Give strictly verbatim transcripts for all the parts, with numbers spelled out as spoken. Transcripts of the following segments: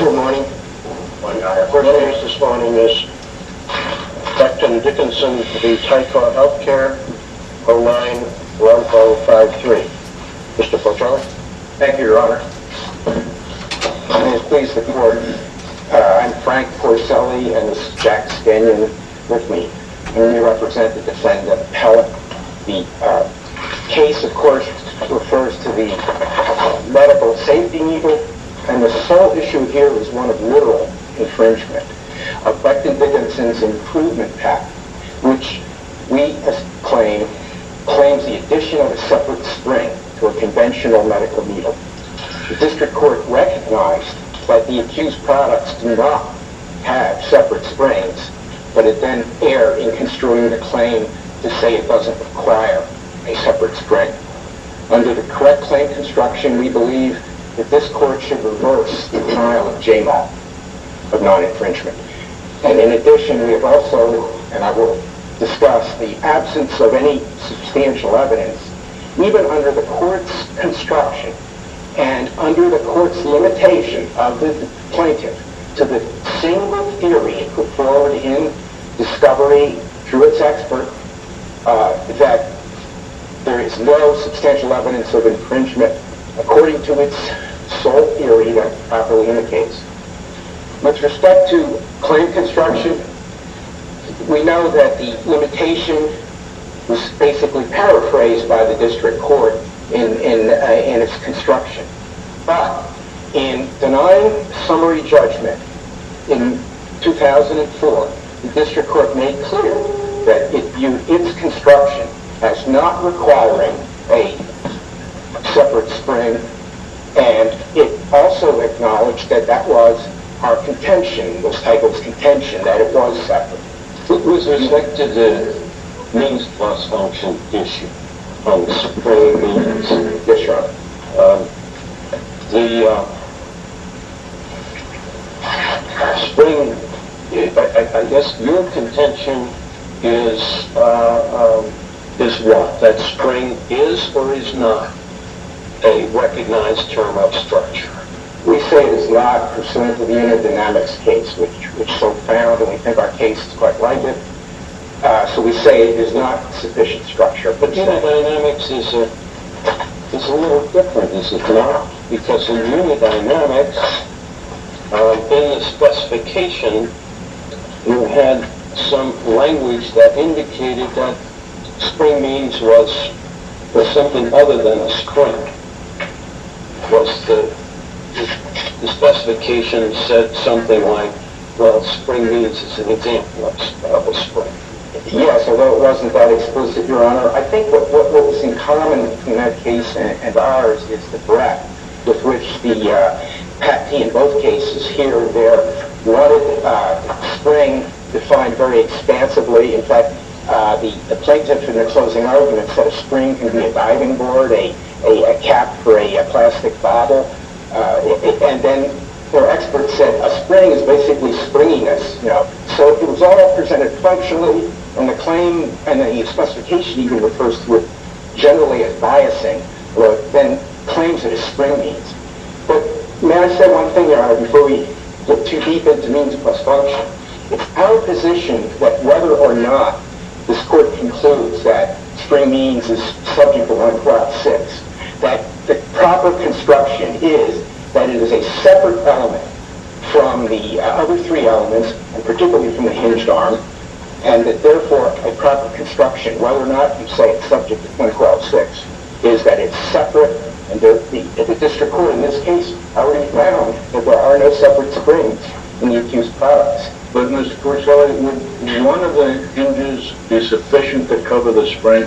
Good morning. Our first case this morning is Becton Dickinson v. Ticor Healthcare, oh nine one oh five three. Mister Porcelli? Thank you, Your Honor. May it please the Court, uh, I'm Frank Porcelli, and this is Jack Scannion with me. And we represent the defendant appellate. The uh, case, of course, refers to the uh, medical safety needle, and the sole issue here is one of literal infringement of Becton Dickinson's improvement patent, which we claim claims the addition of a separate spring to a conventional medical needle. The district court recognized that the accused products do not have separate springs, but it then erred in construing the claim to say it doesn't require a separate spring. Under the correct claim construction, we believe that this court should reverse the denial of J M O L, of non-infringement. And in addition, we have also, and I will discuss, the absence of any substantial evidence, even under the court's construction and under the court's limitation of the plaintiff to the single theory it put forward in discovery through its expert, uh, that there is no substantial evidence of infringement according to its sole theory that properly indicates. With respect to claim construction, we know that the limitation was basically paraphrased by the district court in, in, uh, in its construction. But in denying summary judgment in two thousand four, the district court made clear that it viewed its construction as not requiring a separate spring, and it also acknowledged that that was our contention, was Tyco's contention, that it was separate. With respect to the means plus function issue on the spring means, Yes, Your Honor. Um, the uh, spring, I, I guess your contention is uh, um, is what? That spring is or is not a recognized term of structure? We say it is not pursuant to the unit dynamics case, which which so found, and we think our case is quite like it. Uh, so we say it is not sufficient structure. But unit dynamics is a is a little different, is it not? Because in unit dynamics, um, in the specification, you had some language that indicated that spring means was was something other than a spring. Was the, the the specification said something like, well, spring means is an example of, of a spring. Yes, although it wasn't that explicit, Your Honor. I think what, what, what was in common between that case and, and ours is the breadth with which the uh, patentee in both cases here and there wanted uh, spring defined very expansively. In fact, uh, the, the plaintiff in the closing argument said a spring can be a diving board, a, a, a cap for a, a plastic bottle, uh, it, and then their expert said a spring is basically springiness, you know. So it was all presented functionally, and the claim and the specification even refers to it generally as biasing, or then claims that a spring means. But may I say one thing, Your Honor, before we get too deep into means plus function? It's our position that whether or not this court concludes that spring means is subject to one twelve six, that the proper construction is that it is a separate element from the uh, other three elements, and particularly from the hinged arm, and that therefore a proper construction, whether or not you say it's subject to one twelve six, is that it's separate, and the, the, the district court in this case already found that there are no separate springs in the accused products. But Mister Porcelli, would one of the hinges be sufficient to cover the spring?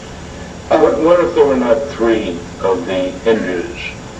Uh, what, what if there were not three of the hinges?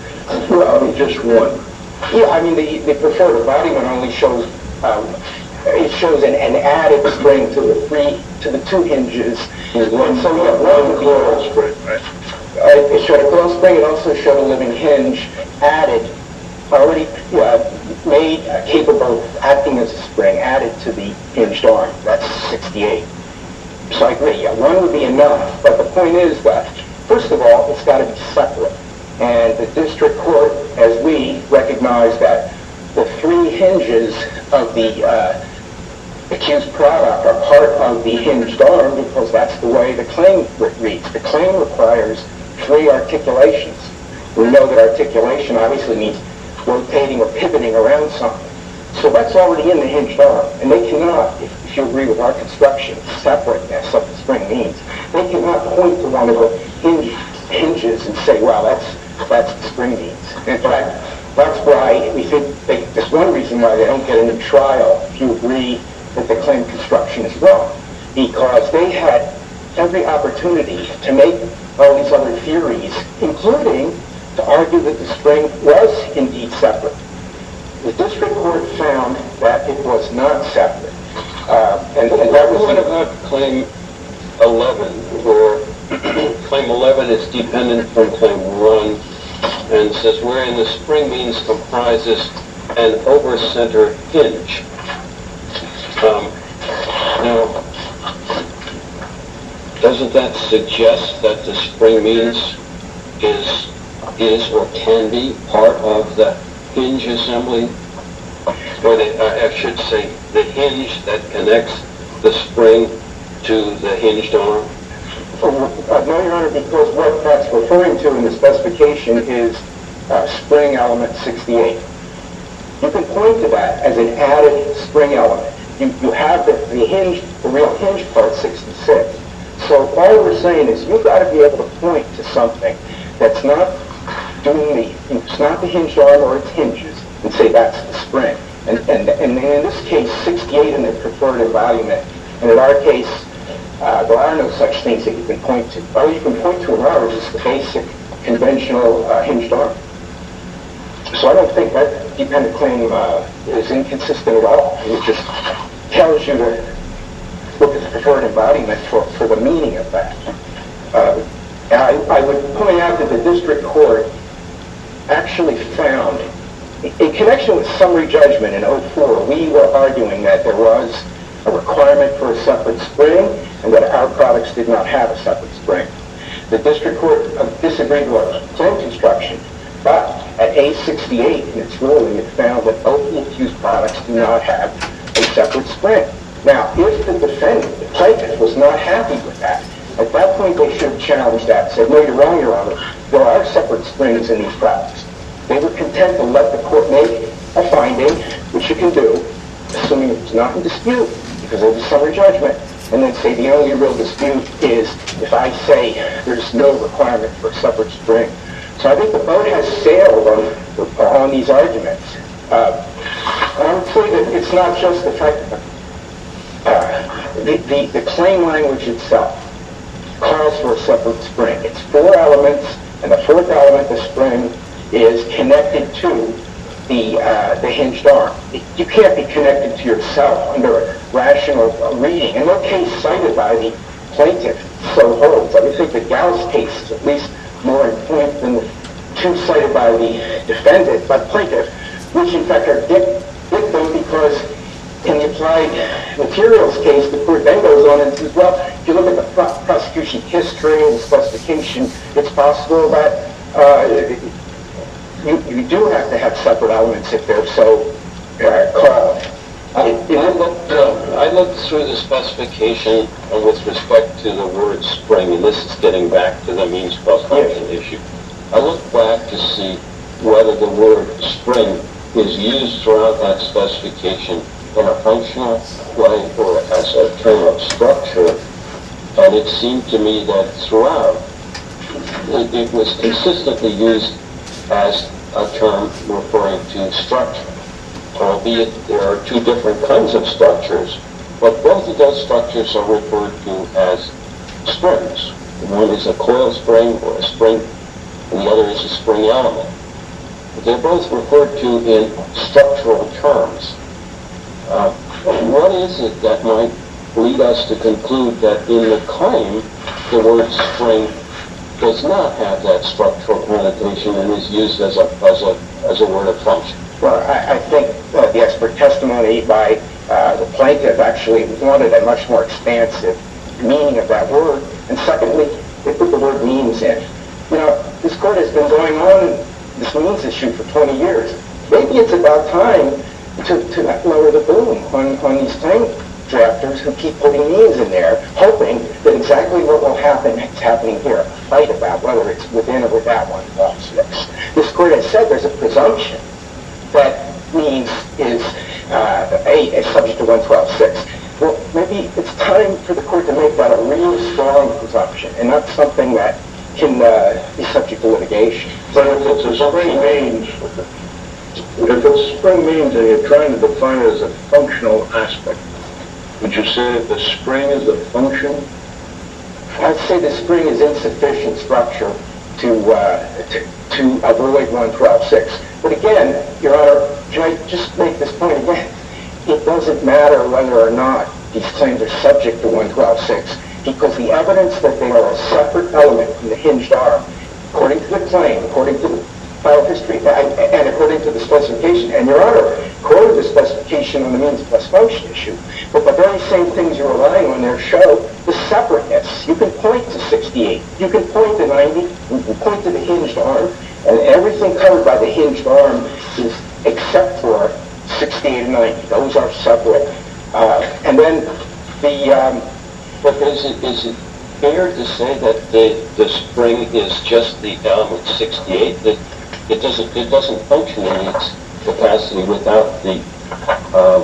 Well, just one. Yeah, I mean, the, the preferred embodiment only shows, um, it shows an, an added spring to the three, to the two hinges. There's one, so, yeah, one coil spring, right? Uh, it showed a coil spring. It also showed a living hinge added, already uh, made uh, capable of acting as a spring, added to the hinged arm. That's sixty-eight. So I agree, yeah, one would be enough. But the point is that, first of all, it's got to be separate. And the district court, as we recognize that the three hinges of the uh, accused product are part of the hinged arm because that's the way the claim reads. The claim requires three articulations. We know that articulation obviously means rotating or pivoting around something. So that's already in the hinged arm, and they cannot, if, if you agree with our construction, separateness of the spring means, they cannot point to one of the hinge, hinges and say, well, that's that's the spring means. In fact, that's why we think they, there's one reason why they don't get a new trial if you agree that the claim construction is wrong, because they had every opportunity to make all these other theories, including to argue that the spring was indeed separate. The district court found that it was not separate. Uh, and, and that was... What about claim eleven, where claim eleven is dependent from claim one, and says wherein the spring means comprises an over-center hinge. Um, now, doesn't that suggest that the spring means is is or can be part of the hinge assembly, or the, uh, I should say the hinge that connects the spring to the hinged arm? Uh, no, Your Honor, because what that's referring to in the specification is uh, spring element sixty-eight. You can point to that as an added spring element. You, you have the, the hinge, the real hinge part, sixty-six. So all we're saying is you've got to be able to point to something that's not doing the, it's not the hinged arm or its hinges, and say that's the spring. And, and, and in this case, sixty-eight in the preferred embodiment, and in our case, uh, there are no such things that you can point to. All you can point to in ours is the basic conventional uh, hinged arm. So I don't think that dependent claim uh, is inconsistent at all. It just tells you to look at the preferred embodiment for, for the meaning of that. Uh, I, I would point out that the district court actually found, in connection with summary judgment in oh four, we were arguing that there was a requirement for a separate spring and that our products did not have a separate spring. The district court uh, disagreed with our claim construction, but at A sixty-eight in its ruling, it found that both the accused products do not have a separate spring. Now, if the defendant, the plaintiff, was not happy with that, at that point they should have challenged that and said, no, you're wrong, Your Honor. There are separate springs in these products. They were content to let the court make a finding, which you can do, assuming it's not in dispute, because there's a summary judgment, and then say the only real dispute is if I say there's no requirement for a separate spring. So I think the boat has sailed on, on these arguments. Uh, I would say that it's not just the fact that uh, the, the, the claim language itself calls for a separate spring. It's four elements, and the fourth element, the spring, is connected to the uh, the hinged arm. It, you can't be connected to yourself under rational uh, reading. And no case cited by the plaintiff so holds. I would think the Gauss case is at least more in point than the two cited by the defendant, by the plaintiff, which in fact are dic- dictum because in the applied materials case, the court then goes on and says, well, if you look at the pro- prosecution history and the specification, it's possible that uh, you, you do have to have separate elements if they're so uh, called. I, I, looked, uh, I looked through the specification uh, with respect to the word spring, and this is getting back to the means plus function Yes. issue. I looked back to see whether the word spring is used throughout that specification in a functional way or as a term of structure, and it seemed to me that throughout it, it was consistently used as a term referring to structure, albeit there are two different kinds of structures, but both of those structures are referred to as springs. One is a coil spring or a spring, and the other is a spring element. But they're both referred to in structural terms. Uh, what is it that might lead us to conclude that in the claim the word spring does not have that structural connotation and is used as a as a as a word of function? Well, I, I think uh, the expert testimony by uh, the plaintiff actually wanted a much more expansive meaning of that word. And secondly, they put the word means in. You know, this court has been going on this means issue for twenty years. Maybe it's about time to, to lower the boom on, on these claim drafters who keep putting means in there, hoping that exactly what will happen is happening here, a fight about whether it's within or without one twelve six. This court has said there's a presumption that means is uh, a, a subject to one twelve six. Well, maybe it's time for the court to make that a real strong presumption and not something that can uh, be subject to litigation. But if it's a spring means, if it's spring means and you're trying to define it as a functional aspect, would you say that the spring is the function? I'd say the spring is insufficient structure to, uh, to, to avoid one twelve six. But again, Your Honor, can I just make this point again? It doesn't matter whether or not these claims are subject to one twelve six, because the evidence that they are a separate element from the hinged arm, according to the claim, according to the file history, and, and according to the specification, and Your Honor quoted the specification on the means plus function issue, but the very same things you're relying on there show the separateness. You can point to sixty-eight, you can point to ninety, you can point to the hinged arm, and everything covered by the hinged arm is except for sixty-eight and ninety. Those are separate. Uh, and then the... Um, but is it, is it fair to say that the, the spring is just the element sixty-eight? That it doesn't, it doesn't function in its capacity without the, um,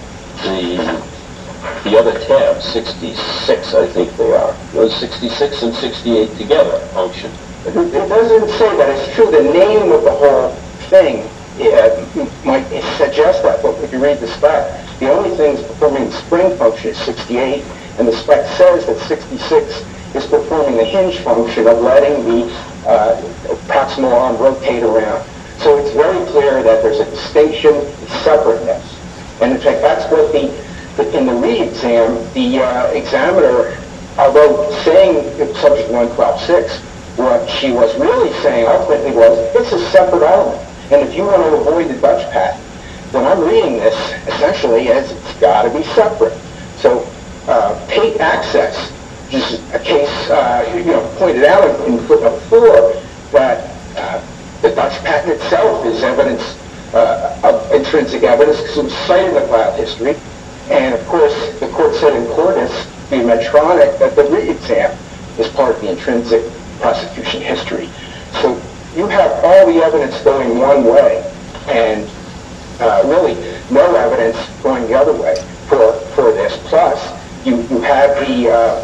the, the other tabs, sixty-six I think they are. Those sixty-six and sixty-eight together function. It doesn't say that. It's true. The name of the whole thing uh, might suggest that, but if you read the spec, the only things performing the spring function is sixty-eight, and the spec says that sixty-six is performing the hinge function of letting the uh, proximal arm rotate around. So it's very clear that there's a distinction, separateness. And in fact, that's what the, the in the re-exam, the uh, examiner, although saying it's subject to one twelve six, what she was really saying ultimately was, it's a separate element. And if you want to avoid the Dutch patent, then I'm reading this essentially as it's got to be separate. So uh, Pate access, which is a case, uh, you know, pointed out in footnote four, that uh, the Dutch patent itself is evidence uh, of intrinsic evidence because it was cited in the file history. And of course, the court said in Cordis v. Medtronic that the re-exam is part of the intrinsic prosecution history. So you have all the evidence going one way and uh, really no evidence going the other way for, for this. Plus, you, you have the uh,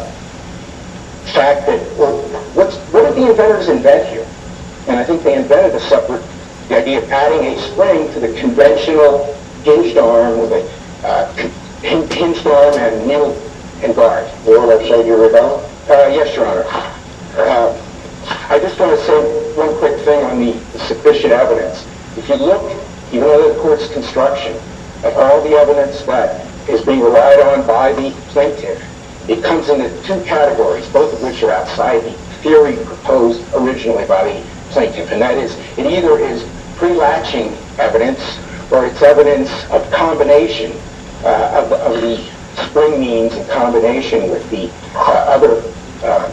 fact that, well, what's, what did the inventors invent here? And I think they invented a separate, the idea of adding a spring to the conventional hinged arm with a uh, hinged arm and kneel and guard. You want to say your rebuttal? Uh, yes, Your Honor. Uh, I just want to say one quick thing on the, the sufficient evidence. If you look, even under the court's construction, at all the evidence that is being relied on by the plaintiff, it comes into two categories, both of which are outside the theory proposed originally by the plaintiff, and that is, it either is pre-latching evidence or it's evidence of combination uh, of, of the spring means in combination with the uh, other uh,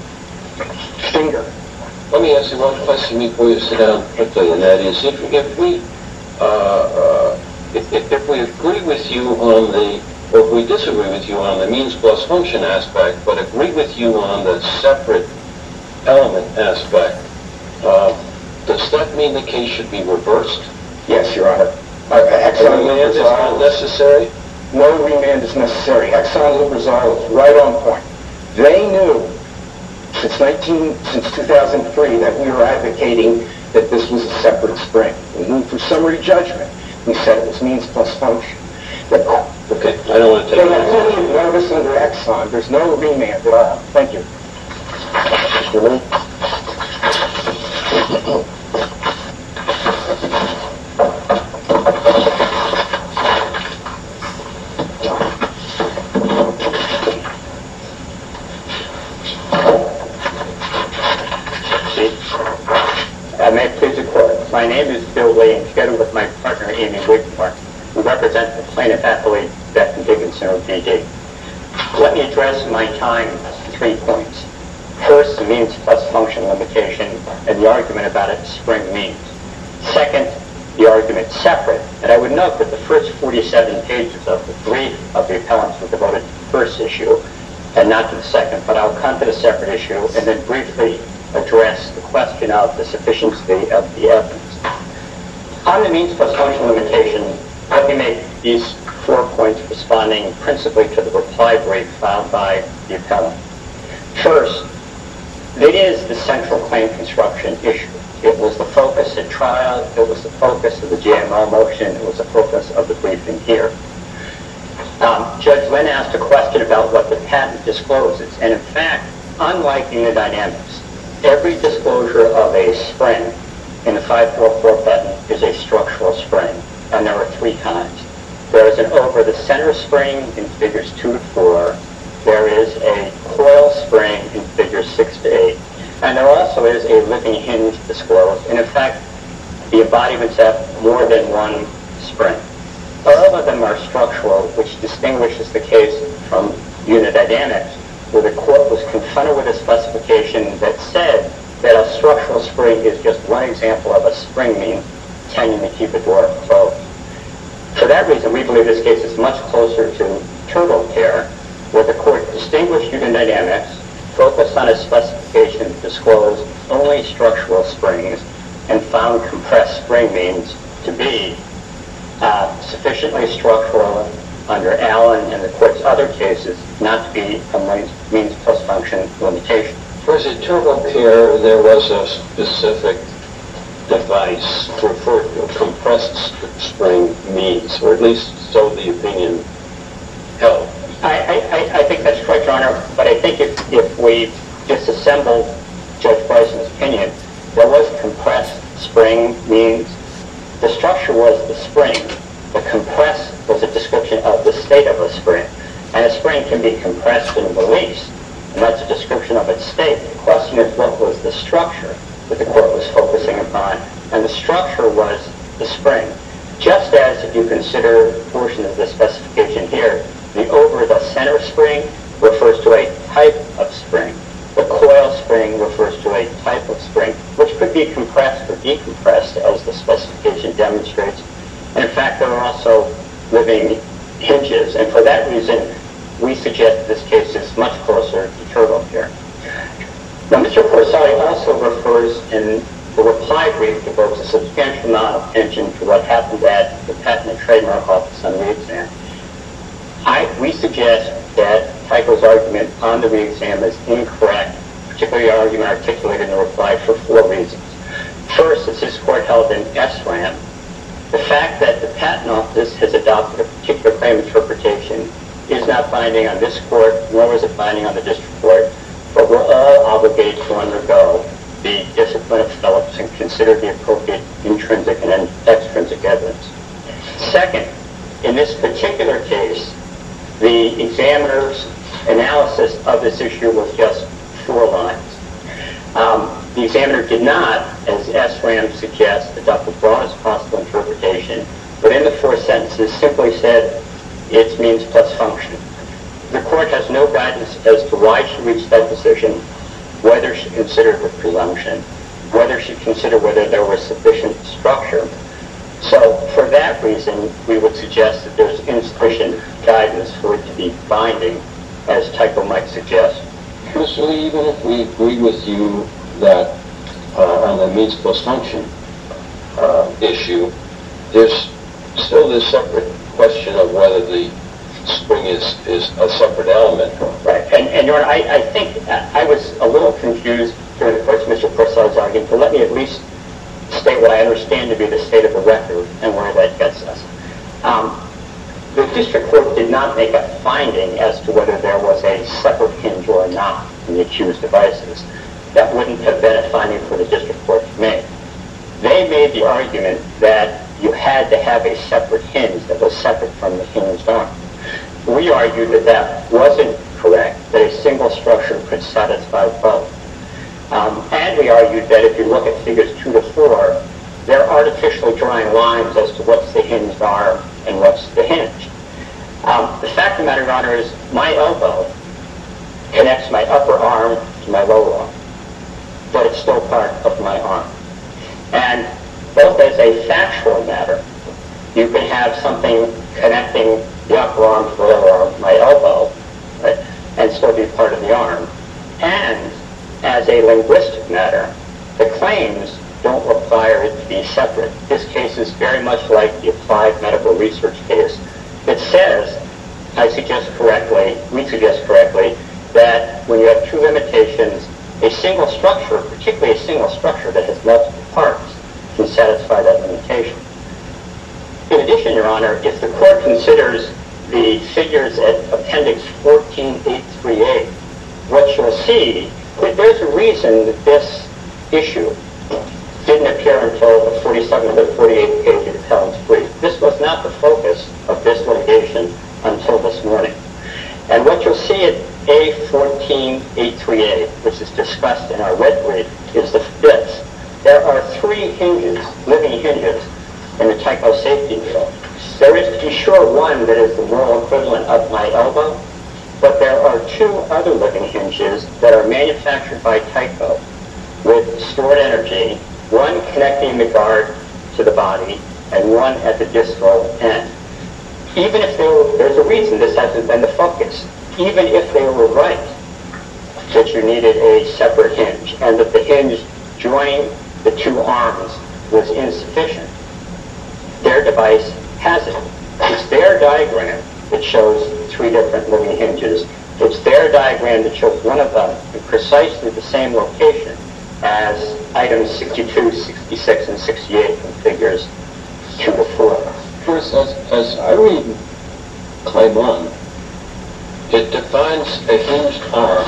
finger. Let me ask you one question before you sit down quickly, and that is, if, if we uh, uh, if, if, if we agree with you on the, or if we disagree with you on the means plus function aspect, but agree with you on the separate element aspect, uh, does that mean the case should be reversed? Yes, Your Honor. Uh, Exxon remand is not necessary? No remand is necessary. Exxon Lubrizol is right on point. They knew since nineteen since two thousand three that we were advocating that this was a separate spring. We moved for summary judgment. We said it was means plus function. But, okay, I don't want to take they have plenty of notice under Exxon. There's no remand at all. Thank you. Mister Lee? My name is Bill Lee, and together with my partner Amy Wigmore, we represent the plaintiff athlete Becton Dickinson or B D. Let me address my time three points. First, the means plus function limitation and the argument about its spring means. Second, the argument separate. And I would note that the first forty-seven pages of the brief of the appellants were devoted to the first issue and not to the second. But I'll come to the separate issue and then briefly address the question of the sufficiency of the evidence. On the means plus function limitation, let me make these four points responding principally to the reply brief filed by the appellant. First, it is the central claim construction issue. It was the focus at trial, it was the focus of the J M L motion, it was the focus of the briefing here. Um, Judge Lynn asked a question about what the patent discloses, and in fact, unlike unidynamics, every disclosure of a spring in the five forty-four patent is a structural spring, and there are three kinds. There is an over-the-center spring in figures two to four, there is a coil spring in figures six to eight, and there also is a living hinge disclosed, and in fact, the embodiments have more than one spring. All of them are structural, which distinguishes the case from unidynamics, where the court was confronted with a specification that said that a structural spring is just one example of a spring mean tending to keep a door closed. For that reason, we believe this case is much closer to turbo care, where the court distinguished unidynamics, focused on a specification that disclosed only structural springs, and found compressed spring means to be uh, sufficiently structural under Allen and the court's other cases not to be a means, means plus function limitation. For the turbo care, there was a specific device referred to compressed spring means, or at least so the opinion held. I, I, I think that's correct, Your Honor, but I think if, if we disassemble Judge Bryson's opinion, there was compressed spring means. The structure was the spring. The compress was a description of the state of a spring. And a spring can be compressed and released, and that's a description of its state. The question is, what was the structure that the court was focusing upon? And the structure was the spring. Just as if you consider a portion of the specification here, the over-the-center spring refers to a type of spring. The coil spring refers to a type of spring, which could be compressed or decompressed, as the specification demonstrates. And in fact, there are also living hinges, and for that reason, we suggest this case is much closer to turbo care. Now, Mister Porcelli also refers in the reply brief devotes a substantial amount of attention to what happened at the Patent and Trademark Office on re-exam. I, we suggest that Tyco's argument on the re-exam is incorrect, particularly the argument articulated in the reply for four reasons. First, as this court held in S RAM, the fact that the Patent Office has adopted a particular claim interpretation is not binding on this court, nor is it binding on the district court, but we're all obligated to undergo the discipline of Phillips and consider the appropriate intrinsic and extrinsic evidence. Second, in this particular case, the examiner's analysis of this issue was just four lines. Um, the examiner did not, as S RAM suggests, adopt the broadest possible interpretation, but in the four sentences simply said, it means plus function. The court has no guidance as to why she reached that decision, whether she considered the presumption, whether she considered whether there was sufficient structure. So for that reason, we would suggest that there's insufficient guidance for it to be binding, as Tyco might suggest. Mister Lee, even if we agree with you that uh, on the means plus function uh, issue, there's still this separate question of whether the spring is, is a separate element. Right, and, and Your Honor, I, I think I was a little confused during the course of Mister Porcelli's argument, but let me at least state what I understand to be the state of the record and where that gets us. Um, the district court did not make a finding as to whether there was a separate hinge or not in the accused devices. That wouldn't have been a finding for the district court to make. They made the argument that you had to have a separate hinge that was separate from the hinged arm. We argued that that wasn't correct, that a single structure could satisfy both. Um, and we argued that if you look at figures two to four, they're artificially drawing lines as to what's the hinged arm and what's the hinge. Um, the fact of the matter, Your Honor, is my elbow connects my upper arm to my lower arm, but it's still part of my arm. And both as a factual matter have something connecting the upper arm to the lower arm, my elbow, right, and still be part of the arm. And as a linguistic matter, the claims don't require it to be separate. This case is very much like the applied medical research case. It says, I suggest correctly, we suggest correctly, that when you have two limitations, a single structure, particularly a single structure that has multiple parts, can satisfy that limitation. In addition, Your Honor, if the court considers the figures at Appendix fourteen eight thirty-eight, what you'll see, that there's a reason that this issue didn't appear until the forty-seventh or forty-eighth page of the appellant's brief. This was not the focus of this litigation until this morning. And what you'll see at A fourteen eight thirty-eight, which is discussed in our red brief, is the this. There are three hinges, living hinges, in the Tyco safety needle. There is, to be sure, one that is the moral equivalent of my elbow, but there are two other living hinges that are manufactured by Tyco with stored energy, one connecting the guard to the body and one at the distal end. Even if they were, there's a reason this hasn't been the focus, even if they were right that you needed a separate hinge and that the hinge joining the two arms was insufficient, their device has it. It's their diagram that shows three different living hinges. It's their diagram that shows one of them in precisely the same location as items sixty-two, sixty-six, and sixty-eight from figures two to four. First, as, as I read Claim one, it defines a hinged arm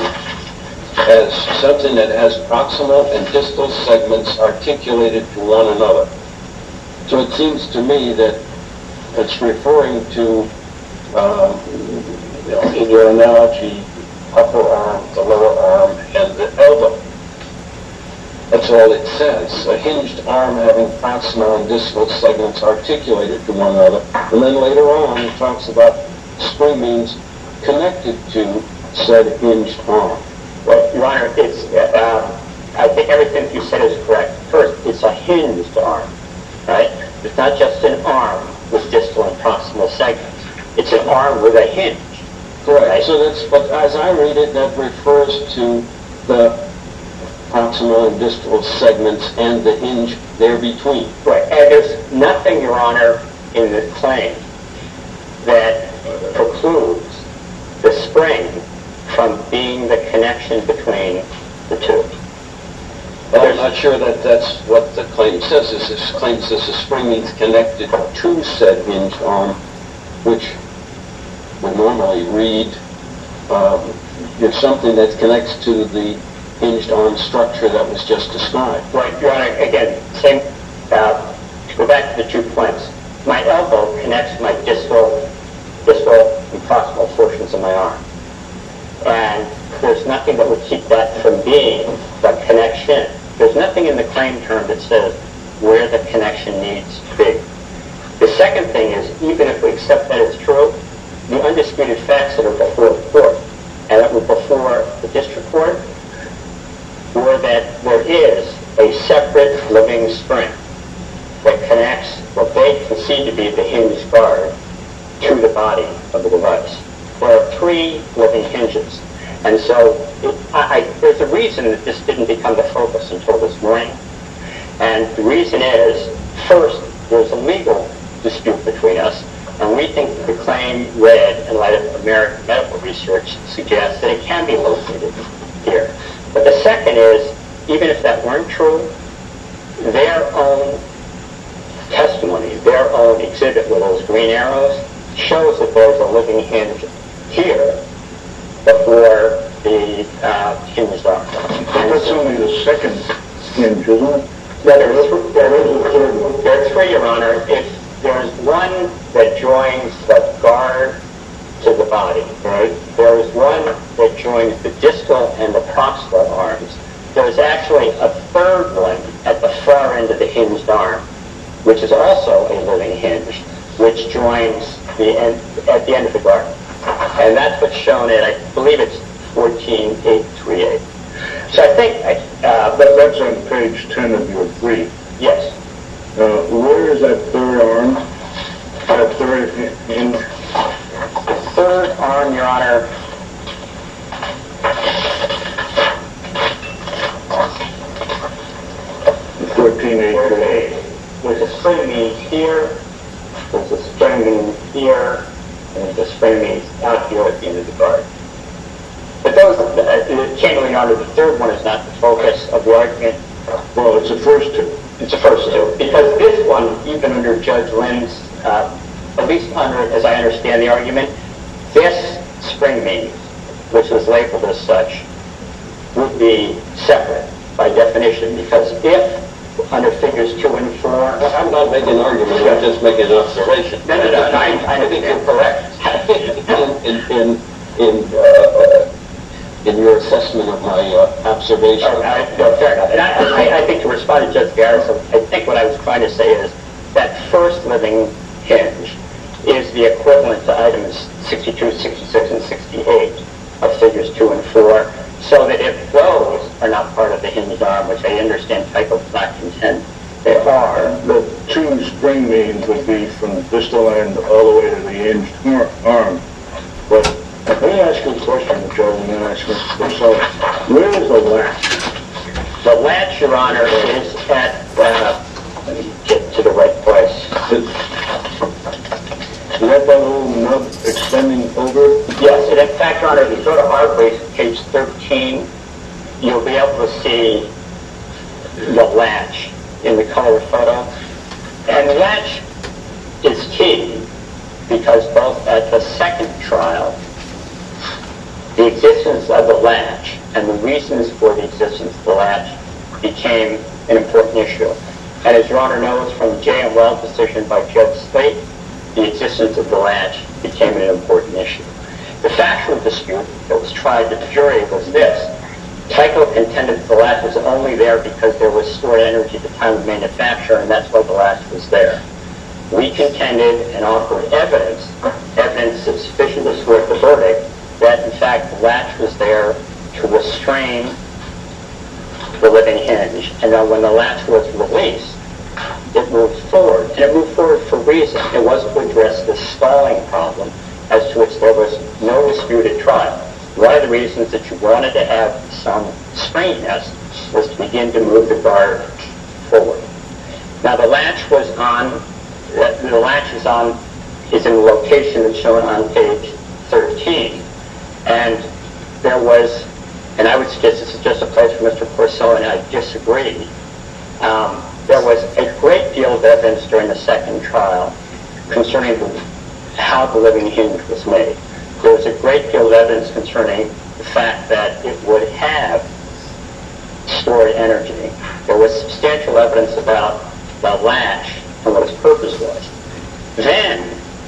as something that has proximal and distal segments articulated to one another. So it seems to me that it's referring to, um, you know, in your analogy, upper arm, the lower arm, and the elbow. That's all it says. A hinged arm having proximal and distal segments articulated to one another. And then later on, it talks about spring means connected to said hinged arm. Well, Your Honor, it's, uh, I think everything you said is correct. First, it's a hinged arm, right? It's not just an arm with distal and proximal segments. It's an arm with a hinge. Correct. Right? So that's, but as I read it, that refers to the proximal and distal segments and the hinge there between. Right. And there's nothing, Your Honor, in the claim that precludes the spring from being the connection between the two. Well, I'm not sure that that's what the claim says. This claim says the spring means connected to said hinged arm, which we normally read um, there's something that connects to the hinged arm structure that was just described. Right, Your Honor, again, same, uh, to go back to the two points. My elbow connects my distal, distal and proximal portions of my arm. And there's nothing that would keep that from being the connection. There's nothing in the claim term that says where the connection needs to be. The second thing is, even if we accept that it's true, the undisputed facts that are before the court, and that were before the district court, were that there is a separate living spring that connects what they concede to be the hinged guard to the body of the device. There are three living hinges. And so it, I, I, there's a reason that this didn't become the focus until this morning. And the reason is, first, there's a legal dispute between us, and we think that the claim read in light of American medical research suggests that it can be located here. But the second is, even if that weren't true, their own testimony, their own exhibit with those green arrows, shows that there's a living hinge here before the uh, hinged arm. That's only the second hinge, isn't it? No, there is, there is a third one. There are three, Your Honor. If there's one that joins the guard to the body, right? There is one that joins the distal and the proximal arms. There's actually a third one at the far end of the hinged arm, which is also a living hinge, which joins the end, at the end of the guard. And that's what's shown in, I believe it's fourteen eight thirty-eight. So I think... Uh, but that's on page ten of your brief. Yes. Uh, where is that third arm? That's There's a spring means here, and there's a spring means out here at the end of the guard. But those, uh, candidly, Your Honor, the third one is not the focus of the argument. Well, it's the first two. It's the first two. Because this one, even under Judge Lynn's, uh, at least under, as I understand the argument, this spring means, which was labeled as such, would be separate by definition, because if under figures two and four... Well, I'm not making an argument, I'm just making an observation. No, no, no, I, I think you're correct. in, in, in, uh, in your assessment of my uh, observation. Oh, I, no, fair enough. And I, I, I think to respond to Judge Garrison, I think what I was trying to say is that first living hinge is the equivalent to items sixty-two, sixty-six, and sixty-eight of figures two and four, so that if those are not part of the hinged arm, which I understand Tycho does not contend they are, The two spring means would be from the distal end all the way to the hinged arm. But let me ask you a question, Joe, and then ask Mister Purcell. Where is the latch? the latch, Your Honor, is at, uh, let me get to the right place. Is that that little nub extending over? Yes, and in fact, Your Honor, if you go to our brief, page thirteen, you'll be able to see the latch in the color photo. And the latch is key because both at the second trial, the existence of the latch and the reasons for the existence of the latch became an important issue. And as Your Honor knows from the J M Wells decision by Judge Slate, the existence of the latch became an important issue. The factual dispute that was tried to the jury was this. Tycho contended that the latch was only there because there was stored energy at the time of manufacture, and that's why the latch was there. We contended and offered evidence, evidence sufficient to support the verdict, that in fact the latch was there to restrain the living hinge, and that when the latch was released, it moved forward. And it moved forward for a reason. It was to address the stalling problem, as to which there was no disputed trial. One of the reasons that you wanted to have some springiness was to begin to move the guard forward. Now the latch was on, the latch is on, is in the location that's shown on page thirteen. And there was, and I would suggest this is just a place for Mister Purcell and I disagree, um, there was a great deal of evidence during the second trial concerning the, how the living hinge was made. There was a great deal of evidence concerning the fact that it would have stored energy. There was substantial evidence about the latch and what its purpose was. Then,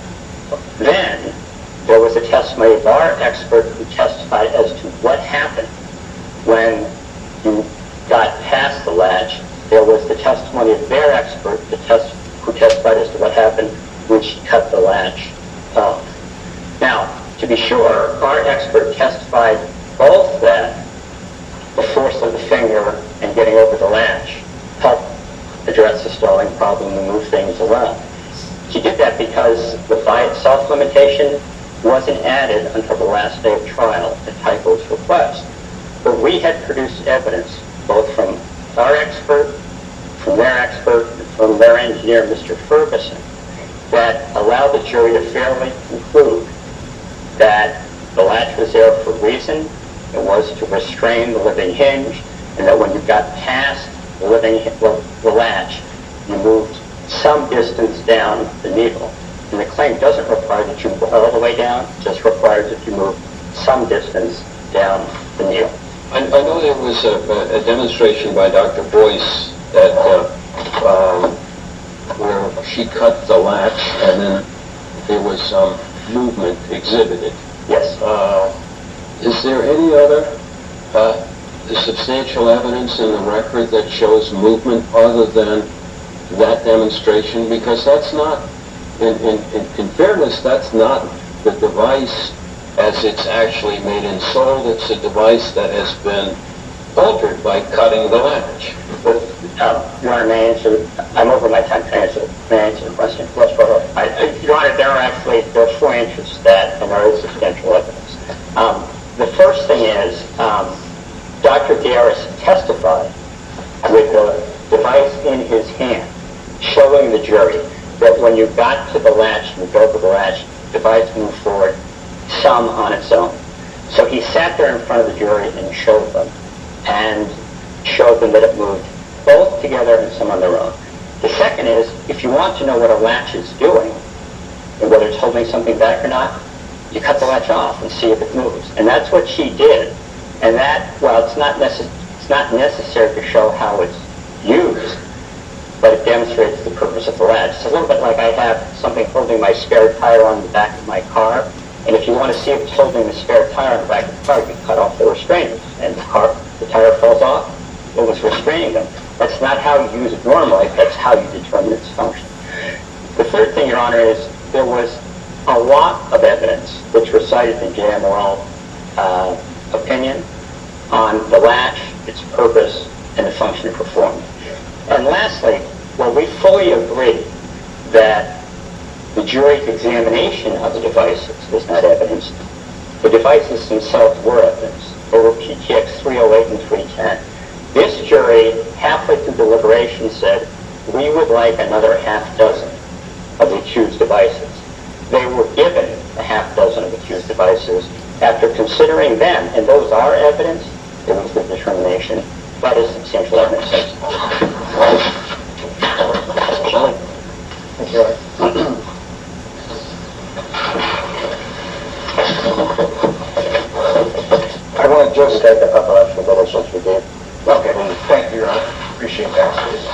then there was a testimony of our expert who testified as to what happened when you got past the latch. There was the testimony of their expert who, test, who testified as to what happened when she cut the latch off. Now, to be sure, our expert testified both that the force of the finger and getting over the latch helped address the stalling problem and move things around. She did that because the by itself limitation wasn't added until the last day of trial at Tycho's request. But we had produced evidence both from our expert, from their expert, and from their engineer, Mister Ferguson, that allowed the jury to fairly conclude that the latch was there for a reason. It was to restrain the living hinge, and that when you got past the living the, the latch, you moved some distance down the needle. And the claim doesn't require that you go all the way down, it just requires that you move some distance down the needle. I, I know there was a, a demonstration by Doctor Boyce that uh, um, where she cut the latch and then there was some movement exhibited. Yes. Uh, is there any other uh, substantial evidence in the record that shows movement other than that demonstration? Because that's not, in, in, in fairness, that's not the device as it's actually made and sold. It's a device that has been altered by cutting the latch. But, um, Your Honor, may I answer? I'm over my time. Can I answer, may I answer the question? Let's go ahead. I, I, Your Honor, there are actually there are four answers to that, and there is substantial evidence. Um, the first thing is um, Doctor Garris testified with the device in his hand, showing the jury that when you got to the latch, and the door of the latch, the device moved forward some on its own. So he sat there in front of the jury and showed them, and showed them that it moved both together and some on their own. The second is, if you want to know what a latch is doing, and whether it's holding something back or not, you cut the latch off and see if it moves. And that's what she did. And that, while it's not, necess- it's not necessary to show how it's used, but it demonstrates the purpose of the latch. It's a little bit like I have something holding my spare tire on the back of my car, and if you want to see if it's holding the spare tire on the back of the car, you cut off the restrainers, and the car, the tire falls off. It was restraining them. That's not how you use it normally. That's how you determine its function. The third thing, Your Honor, is there was a lot of evidence which was cited in J. M. Morrell's uh, opinion on the latch, its purpose, and the function it performed. And lastly, while we fully agree that the jury's examination of the devices was not evidence, the devices themselves were evidence. Over P T X three oh eight and three ten. This jury, halfway through deliberation, said, we would like another half dozen of the accused devices. They were given a half dozen of accused devices. After considering them, and those are evidence, it was the determination. That is substantial evidence. Thank you. I want to just take a couple extra minutes since we did. Okay, thank you, Your Honor. Appreciate that.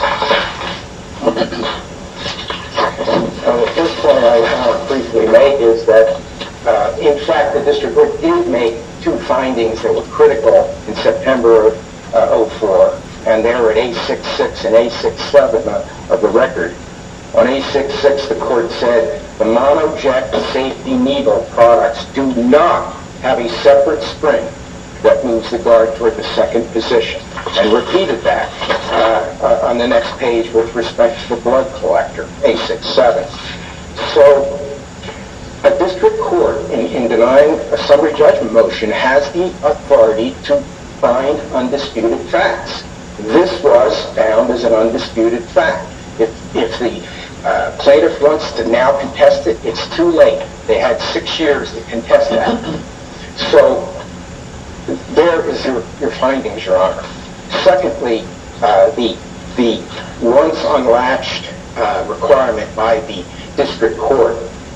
Uh, the first point I want to briefly make is that, uh, in fact, the district court did make two findings that were critical in September of uh, oh four, and they were at A sixty-six and A sixty-seven of the record. On A sixty-six, the court said the monoject safety needle products do not have a separate spring that moves the guard toward the second position, and repeated that uh, uh, on the next page with respect to the blood collector, A sixty-seven. So a district court, in, in denying a summary judgment motion, has the authority to find undisputed facts. This was found as an undisputed fact. If, if the uh, plaintiff wants to now contest it, it's too late. They had six years to contest that. So there is your, your findings, Your Honor. Secondly, uh, the, the once unlatched uh, requirement by the district court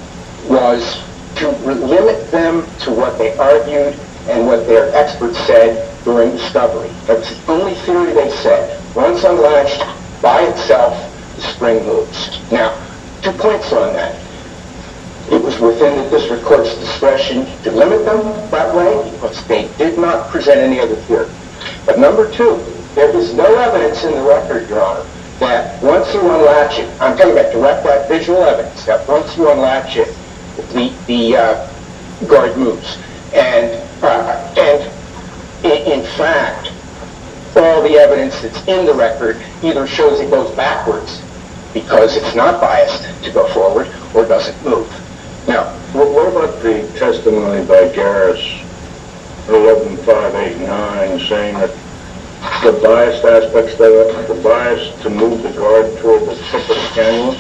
was to limit them to what they argued and what their experts said during discovery. That was the only theory they said. Once unlatched, by itself, the spring moves. Now, two points on that. It was within the district court's discretion to limit them that way because they did not present any other theory. But number two, there is no evidence in the record, Your Honor, that once you unlatch it, I'm talking about direct visual evidence, that once you unlatch it, the, the uh, guard moves. And, uh, and in, in fact, all the evidence that's in the record either shows it goes backwards because it's not biased to go forward or doesn't move. Now, what about the testimony by Garris, eleven five eight nine, saying that the biased aspects of it, the bias to move the guard toward the tip of the cannula,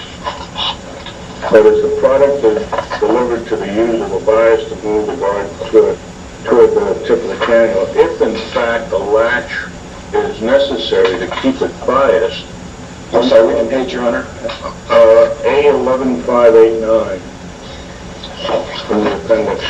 that is, the product is delivered to the user, the bias to move the guard toward, toward the tip of the cannula. If, in fact, the latch is necessary to keep it biased, I'm sorry, which page, Your Honor? Uh, A eleven five eight nine. In the appendix.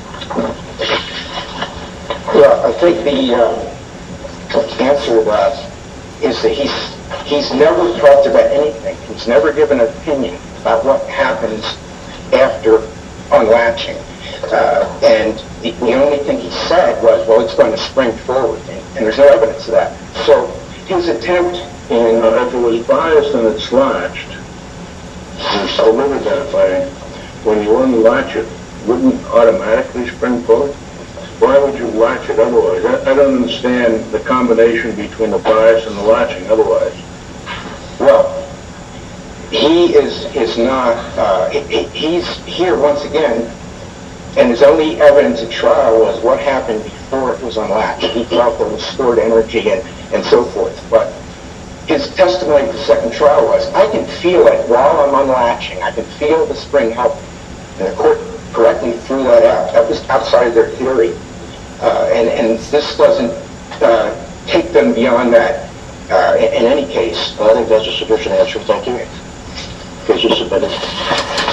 Well, I think the uh, answer to that is that he's, he's never talked about anything. He's never given an opinion about what happens after unlatching. Uh, and the, the only thing he said was, well, it's going to spring forward. And, and there's no evidence of that. So his attempt in... Uh, if it was biased and it's latched, it's delivered that way, when you unlatch it, wouldn't it automatically spring forward? Why would you latch it otherwise? I, I don't understand the combination between the bias and the latching otherwise. Well, he is is not, uh, he, he's here once again, and his only evidence at trial was what happened before it was unlatched. He felt there was stored energy and, and so forth. But his testimony at the second trial was, I can feel it while I'm unlatching. I can feel the spring help. And the court correctly threw that out. That was outside of their theory. Uh, and, and this doesn't uh, take them beyond that uh, in, in any case. I think that's a sufficient answer. Thank you. Case is submitted.